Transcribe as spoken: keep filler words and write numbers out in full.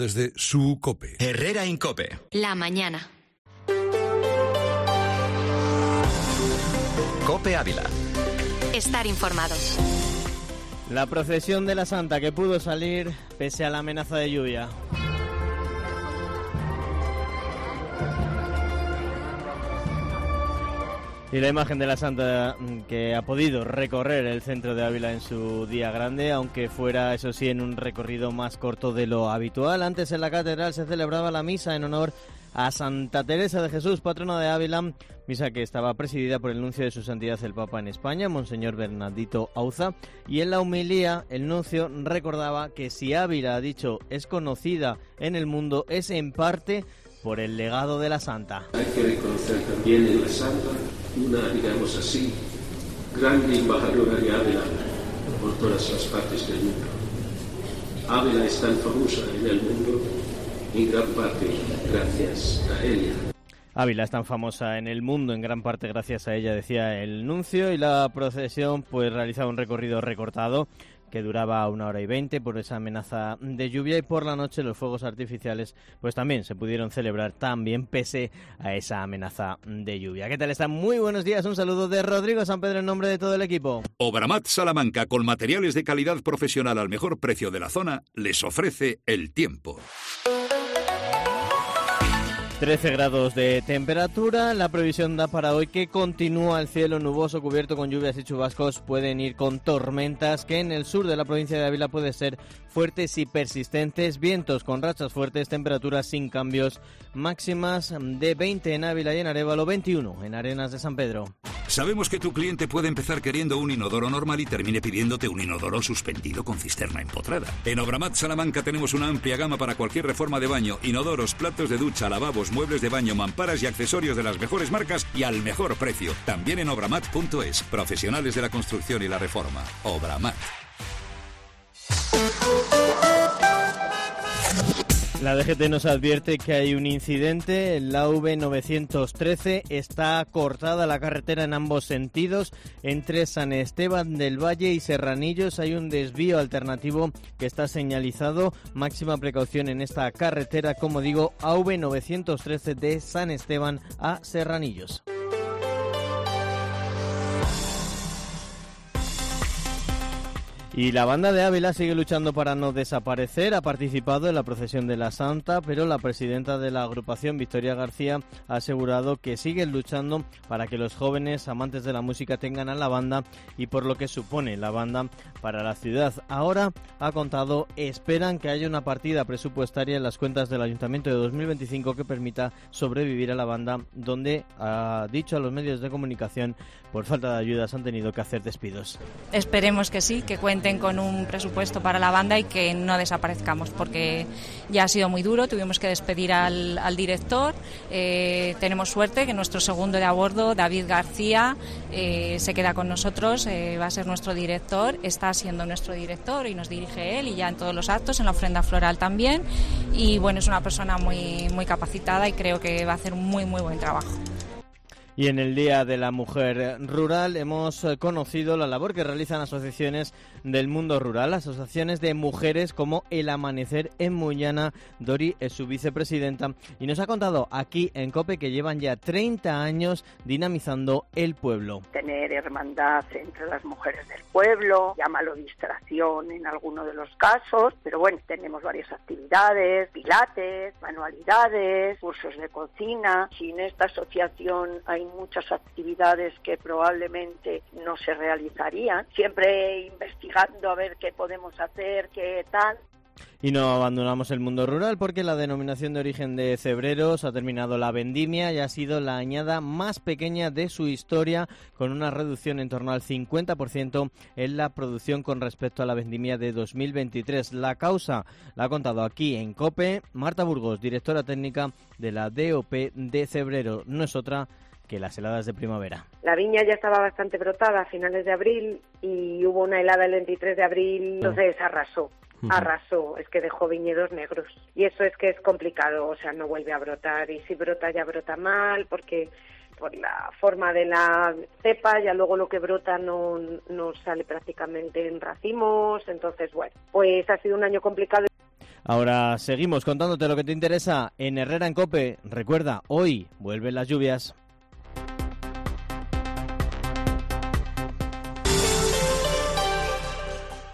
Desde su COPE. Herrera en COPE. La mañana. COPE Ávila. Estar informados. La procesión de la Santa que pudo salir pese a la amenaza de lluvia. Y la imagen de la Santa que ha podido recorrer el centro de Ávila en su día grande, aunque fuera, eso sí, en un recorrido más corto de lo habitual. Antes en la catedral se celebraba la misa en honor a Santa Teresa de Jesús, patrona de Ávila, misa que estaba presidida por el nuncio de su santidad el Papa en España, Monseñor Bernardito Auza, y en la homilía el nuncio recordaba que si Ávila, ha dicho, es conocida en el mundo, es en parte por el legado de la Santa. Hay que reconocer también en la Santa una, digamos así, grande embajadora de Ávila por todas las partes del mundo. Ávila es tan famosa en el mundo en gran parte gracias a ella. Ávila es tan famosa en el mundo en gran parte gracias a ella, decía el nuncio, y la procesión pues realizaba un recorrido recortado que duraba una hora y veinte por esa amenaza de lluvia, y por la noche los fuegos artificiales pues también se pudieron celebrar también pese a esa amenaza de lluvia. ¿Qué tal están? Muy buenos días, un saludo de Rodrigo San Pedro en nombre de todo el equipo. Obramat Salamanca, con materiales de calidad profesional al mejor precio de la zona, les ofrece el tiempo. trece grados de temperatura, la previsión da para hoy que continúa el cielo nuboso cubierto con lluvias y chubascos, pueden ir con tormentas que en el sur de la provincia de Ávila pueden ser fuertes y persistentes, vientos con rachas fuertes, temperaturas sin cambios, máximas de veinte en Ávila y en Arévalo, veintiuno en Arenas de San Pedro. Sabemos que tu cliente puede empezar queriendo un inodoro normal y termine pidiéndote un inodoro suspendido con cisterna empotrada. En Obramat Salamanca tenemos una amplia gama para cualquier reforma de baño, inodoros, platos de ducha, lavabos, muebles de baño, mamparas y accesorios de las mejores marcas y al mejor precio. También en obramat punto es. Profesionales de la construcción y la reforma. Obramat. La D G T nos advierte que hay un incidente en la A V novecientos trece, está cortada la carretera en ambos sentidos, entre San Esteban del Valle y Serranillos hay un desvío alternativo que está señalizado, máxima precaución en esta carretera, como digo, A V novecientos trece de San Esteban a Serranillos. Y la banda de Ávila sigue luchando para no desaparecer, ha participado en la procesión de la Santa, pero la presidenta de la agrupación, Victoria García, ha asegurado que siguen luchando para que los jóvenes amantes de la música tengan a la banda y por lo que supone la banda para la ciudad. Ahora, ha contado, esperan que haya una partida presupuestaria en las cuentas del Ayuntamiento de dos mil veinticinco que permita sobrevivir a la banda, donde, ha dicho a los medios de comunicación, por falta de ayudas han tenido que hacer despidos. Esperemos que sí, que cuenten con un presupuesto para la banda y que no desaparezcamos, porque ya ha sido muy duro, tuvimos que despedir al, al director, eh, tenemos suerte que nuestro segundo de a bordo, David García, eh, se queda con nosotros, eh, va a ser nuestro director, está siendo nuestro director y nos dirige él y ya en todos los actos, en la ofrenda floral también, y bueno, es una persona muy, muy capacitada y creo que va a hacer un muy muy buen trabajo. Y en el Día de la Mujer Rural hemos conocido la labor que realizan asociaciones del mundo rural, asociaciones de mujeres como El Amanecer en Muñana. Dori es su vicepresidenta y nos ha contado aquí en COPE que llevan ya treinta años dinamizando el pueblo. Tener hermandad entre las mujeres del pueblo, llámalo distracción en alguno de los casos, pero bueno, tenemos varias actividades, pilates, manualidades, cursos de cocina. Sin esta asociación hay muchas actividades que probablemente no se realizarían, siempre investigando a ver qué podemos hacer, qué tal. Y no abandonamos el mundo rural porque la denominación de origen de Cebreros ha terminado la vendimia y ha sido la añada más pequeña de su historia, con una reducción en torno al cincuenta por ciento en la producción con respecto a la vendimia de dos mil veintitrés. La causa la ha contado aquí en COPE Marta Burgos, directora técnica de la D O P de Cebreros. No es otra que las heladas de primavera. La viña ya estaba bastante brotada a finales de abril y hubo una helada el veintitrés de abril, entonces arrasó. Arrasó, es que dejó viñedos negros y eso es que es complicado, o sea, no vuelve a brotar y si brota ya brota mal porque por la forma de la cepa ya luego lo que brota no, no sale prácticamente en racimos, entonces bueno, pues ha sido un año complicado. Ahora seguimos contándote lo que te interesa en Herrera en COPE. Recuerda, hoy vuelven las lluvias.